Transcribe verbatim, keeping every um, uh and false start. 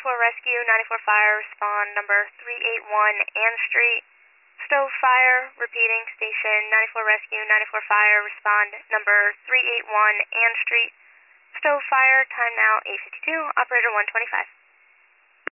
ninety-four Rescue, ninety-four Fire, respond number three eighty-one Ann Street. Stove Fire, repeating, station ninety-four Rescue, ninety-four Fire, respond number three eighty-one Ann Street. Stove Fire, time now eight fifty-two, operator one twenty-five.